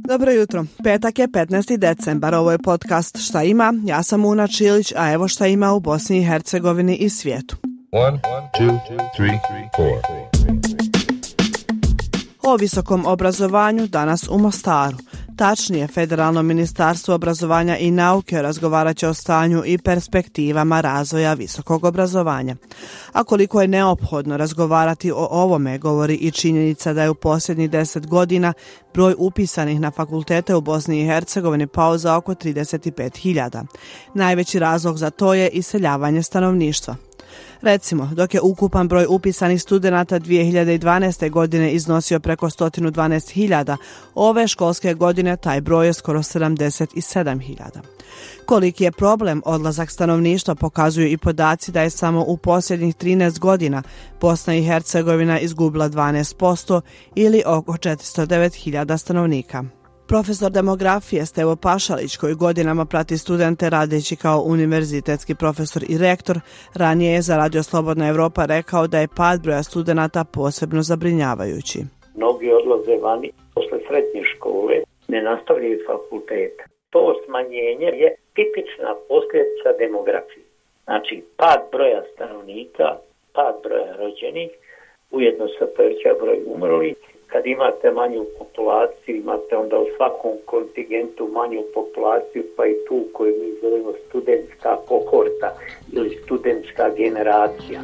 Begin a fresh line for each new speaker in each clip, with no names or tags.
Dobro jutro. Petak je 15. decembar. Ovo je podcast Šta ima? Ja sam Una Čilić, a evo šta ima u Bosni i Hercegovini i svijetu.
1, 2, 3, 4.
O visokom obrazovanju danas u Mostaru. Tačnije, Federalno ministarstvo obrazovanja i nauke razgovarat će o stanju i perspektivama razvoja visokog obrazovanja. A koliko je neophodno razgovarati o ovome, govori i činjenica da je u posljednjih 10 godina broj upisanih na fakultete u Bosni i Hercegovini pao za oko 35.000. Najveći razlog za to je iseljavanje stanovništva. Recimo, dok je ukupan broj upisanih studenata 2012. godine iznosio preko 112.000, ove školske godine taj broj je skoro 77.000. Koliki je problem odlazak stanovništva pokazuju i podaci da je samo u posljednjih 13 godina Bosna i Hercegovina izgubila 12% ili oko 409.000 stanovnika. Profesor demografije Stevo Pašalić, koji godinama prati studente radeći kao univerzitetski profesor i rektor, ranije je za Radio Slobodna Evropa rekao da je pad broja studenata posebno zabrinjavajući.
Mnogi odlaze vani posle srednje škole, ne nastavljaju fakulteta. To smanjenje je tipična posljedica demografije. Znači, pad broja stanovnika, pad broja rođenih, ujedno se povećava broj umrlih. Kad imate manju populaciju, imate onda u svakom kontingentu manju populaciju, pa i tu koju mi zovemo studentska kohorta ili studentska generacija.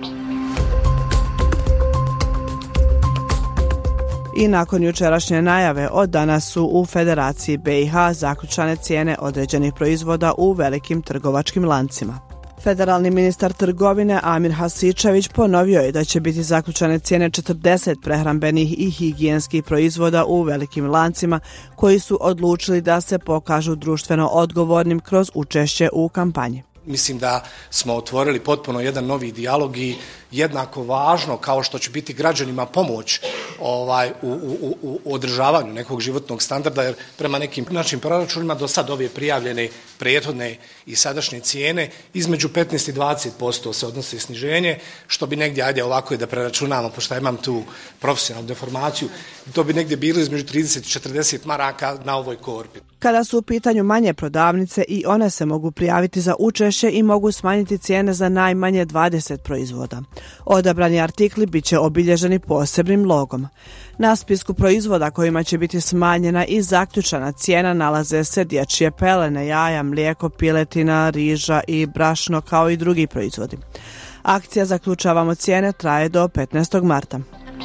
I nakon jučerašnje najave, od danas su u Federaciji BiH zaključane cijene određenih proizvoda u velikim trgovačkim lancima. Federalni ministar trgovine Amir Hasičević ponovio je da će biti zaključane cijene 40 prehrambenih i higijenskih proizvoda u velikim lancima koji su odlučili da se pokažu društveno odgovornim kroz učešće u kampanji.
Mislim da smo otvorili potpuno jedan novi dijalog i jednako važno kao što će biti građanima pomoć u održavanju nekog životnog standarda, jer prema nekim našim proračunima do sad ove prijavljene prethodne i sadašnje cijene između 15 i 20% se odnose sniženje, što bi negdje, ajde ovako je da preračunamo, pošto imam tu profesionalnu deformaciju, to bi negdje bilo između 30 i 40 maraka na ovoj korpi.
Kada su u pitanju manje prodavnice, i one se mogu prijaviti za učešće i mogu smanjiti cijene za najmanje 20 proizvoda. Odabrani artikli bit će obilježeni posebnim logom. Na spisku proizvoda kojima će biti smanjena i zaključana cijena nalaze se dječje pelene, jaja, mlijeko, piletina, riža i brašno kao i drugi proizvodi. Akcija Zaključavamo cijene traje do 15. marta.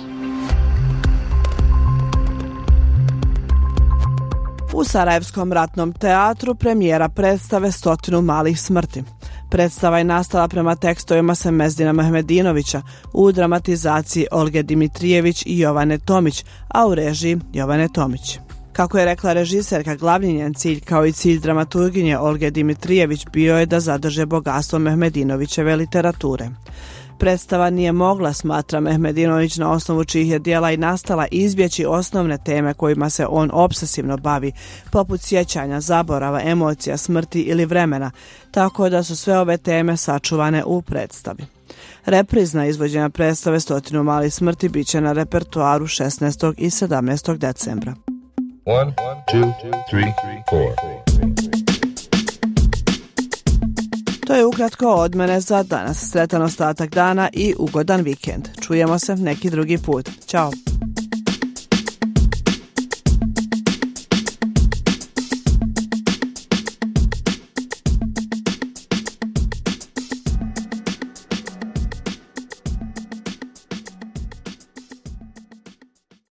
U Sarajevskom ratnom teatru premijera predstave 100 malih smrti. Predstava je nastala prema tekstovima Semezdina Mehmedinovića u dramatizaciji Olge Dimitrijević i Jovane Tomić, a u režiji Jovane Tomić. Kako je rekla režiserka, glavni njen cilj kao i cilj dramaturginje Olge Dimitrijević bio je da zadrže bogatstvo Mehmedinovićeve literature. Predstava nije mogla, smatra Mehmedinović, na osnovu čijih je djela i nastala, izbjeći osnovne teme kojima se on obsesivno bavi, poput sjećanja, zaborava, emocija, smrti ili vremena, tako da su sve ove teme sačuvane u predstavi. Reprizna izvođenja predstave 100 malih smrti bit će na repertoaru 16. i 17. decembra.
1, 2, 3, 4.
To je ukratko od mene za danas. Sretan ostatak dana i ugodan vikend. Čujemo se neki drugi put. Ćao!